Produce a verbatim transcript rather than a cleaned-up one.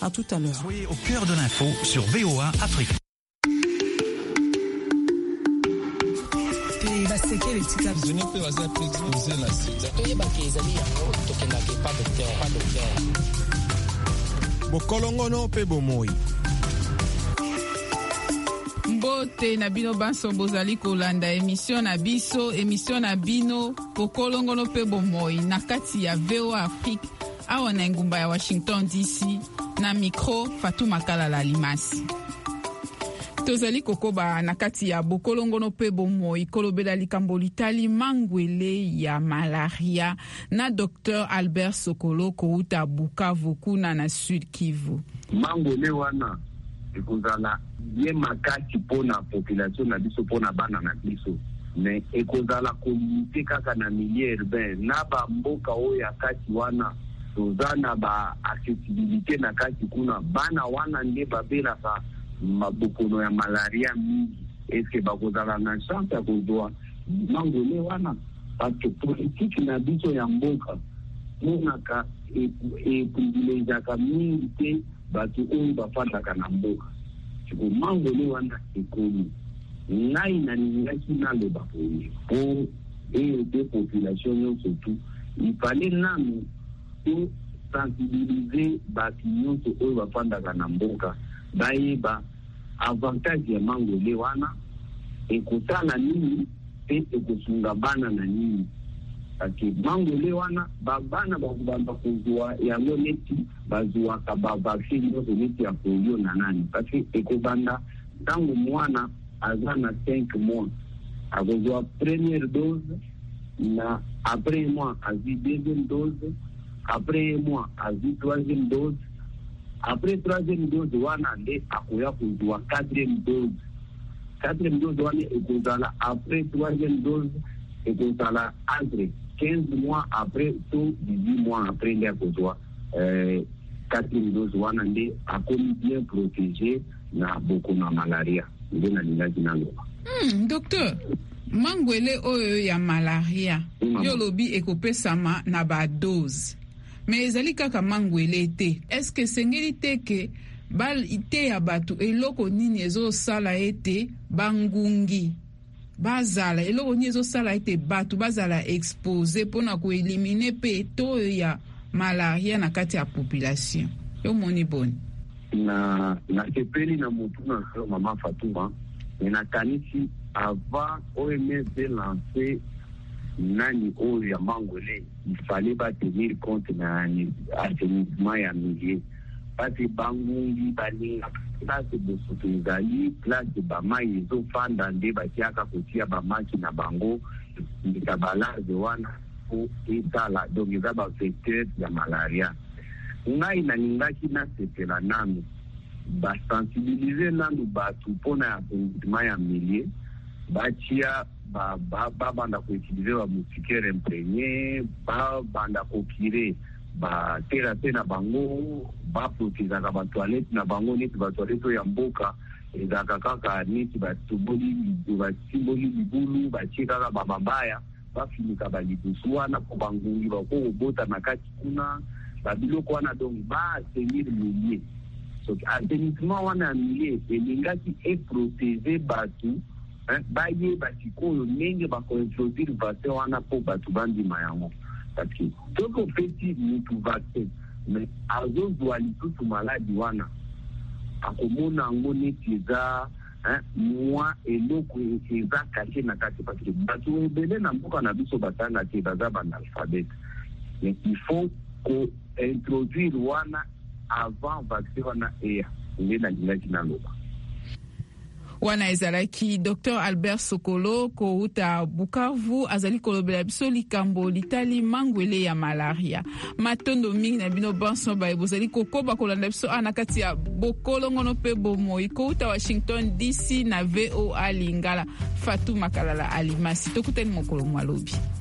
À tout à l'heure. Soyez au cœur de l'info sur V O A Afrique. Bokolongono pe bomoi. Mbote na bino banso bozali kolanda émission na biso émission na bino bokolongono pe bomoi na kati ya V O A Afrique awa na ngumba ya Washington D C na micro Fatou Makalala Limasi. Tozali kokoba na kati ya bokolongono pe bomoi kolobela likambo litali mangwele ya malaria na Docteur Albert Sokolo kouta Bukavu kuna na Sud Kivu. Mangwele wana ekozala ye makati pona population na biso pona bana na biso mais ekozala communauté kaka na milieu urbain na ba mboka oyo ya kati wana tozana ba accessibilité na kati kuna bana wana nde babelaka mabokono ya malaria mingi. Eske bakozala na chance ya kozwa mangwele wana parce politique na biso ya mboka monaka eprivilegiaka mingi te batu oyo bafandaka na mboka. Siko mangwele wana ekomi ngai na ningaki naloba poye po eyo te population nyonso tu ifale nanu to sensibiliser batu nyonso oyo bafandaka na mboka bayeba avantage ya mangwele wana ekosala nini pe ekosunga bana na nini. Parce mangwele wana babana bakubamba kuzwa yango neti bazuwaka bavaccine nyonso neti ya polio na nani. Parce ekobanda tangu mwana aza na cinq mois akozwa première dose na après mois azi deuxième dose après mois azi troisième dose après troisième dose wana nde akoya kuzwa quatrième dose. Quatrième dose wana ekozala après troisième dose ekozala entre quinze mois après to dix-huit mois après nde akozwa euh, quatrième dose wana nde akomi bien protégé na boko na malaria nde na lingaki naloba. Hmm, docteur, mangwele oyo ya malaria mm, yo lobi ekopesama na ba dose mais ezali kaka mangwele te. Est-ce que sengeli te ke bal ite ya batu eloko nini ezosala ete bangungi bazala eloko nini ezosala ete batu bazala expose pona koelimine pe to ya malaria na kati ya population yo moni boni na na sepeli na mutu na mama Fatuma na kanisi avant O M S de lancer nani oyo ya mangwele ifale ba tenir compte na assainissement ya milieu parce bangungi bani place de soutenzali place ba mai ezofanda nde batiaka kotia ba maki na bango ndikabalaze wana ko etala donc eza ba vecteur ya malaria. Ngai na ningaki na sepela nanu ba sensibiliser nanu batu pona ya assainissement ya milieu batia ba ba ba banda ko utiliser ba moustiquaire imprégné ba banda ko kire ba tera tena bango ba protéger ka ba toilette na bango neti ba toilette ya mboka ezaka kaka neti ba tuboli ba simboli bibulu ba chika ba mabaya ba finika ba libusuana ko bangungi ba ko bota na kati kuna ba biloko wana donc ba tenir milieu. So assainissement wana milieu elingaki e protéger batu baye batikoyo nenge bakointroduire vaccin wana po batu bandima yango. Parce que toko feti mutu vaccin mais azozwa lisusu maladi wana akomona yango neti eza mwa eloko eza kashe na kati. Parce que batu ebele na mboka na biso batanga te baza banalphabète mais il faut ko introduire wana avant vaccin wana eya nde na lingaki naloba. Wana ezalaki Docteur Albert Sokolo kouta Bukavu azali kolobela biso likambo litali mangwele ya malaria. Matondo mingi na bino banso ba ebozali kokoba kolanda biso ana kati ya bokolongono pe bomoi kouta Washington D C na V O A Lingala. Fatou Makalala Alimasi tokuteni mokolo mwalobi.